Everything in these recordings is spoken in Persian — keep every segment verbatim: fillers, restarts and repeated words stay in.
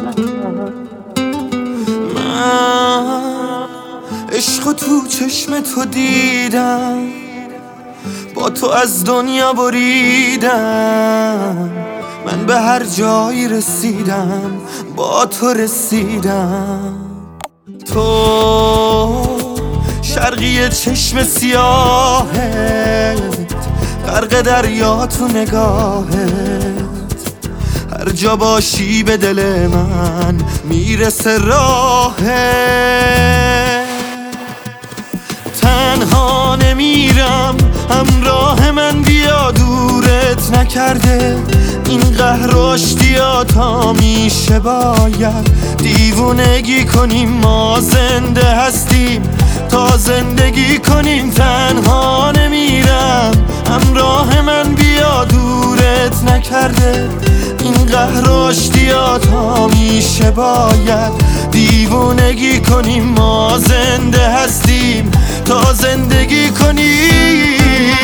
من عشق تو چشم تو دیدم، با تو از دنیا بریدم. من به هر جایی رسیدم با تو رسیدم. تو شرقی چشم سیاهت، غرق دریا تو نگاهت. هر جا باشی به دل من میرسه راهت. تنها نمیرم، همراه من بیا، دورت نکرده این قهر و اشتیاط همیشه باید دیوونگی کنیم. ما زنده هستیم تا زندگی کنیم. تنها نمیرم، همراه من بیا، دورت نکرده این قهر و اشتیاط همیشه باید دیوونگی کنیم. ما زنده هستیم تا زندگی کنیم.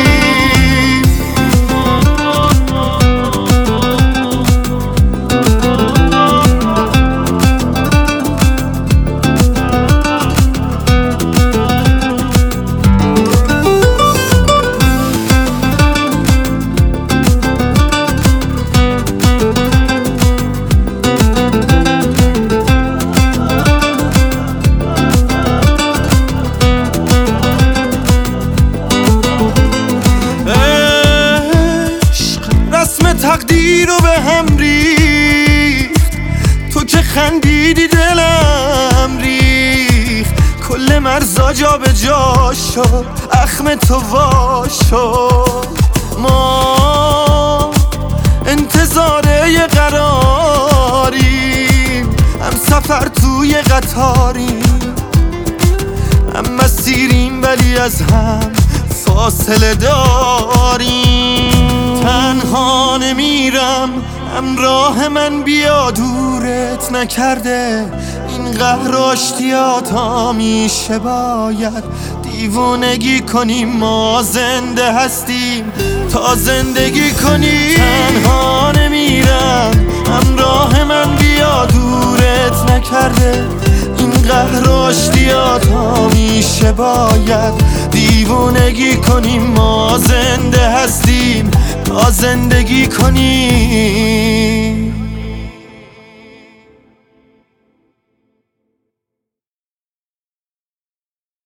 تقدیر رو به هم ریخت، تو که خندیدی دلم ریخت. کل مرزا جا به جا شد، اخم تو وا شد. ما انتظار یه قراریم، هم سفر توی قطاریم، هم مسیریم ولی از هم فاصله داریم. تنها نمیرم، همراه من بیا، دورت نکرده این قهر و اشتیاط همیشه باید دیوونگی کنیم. ما زنده هستیم تا زندگی کنیم. تنها نمیرم، همراه من بیا، دورت نکرده این قهر و اشتیاط همیشه باید دیوونگی کنیم. ما زنده هستیم تا زندگی کنیم.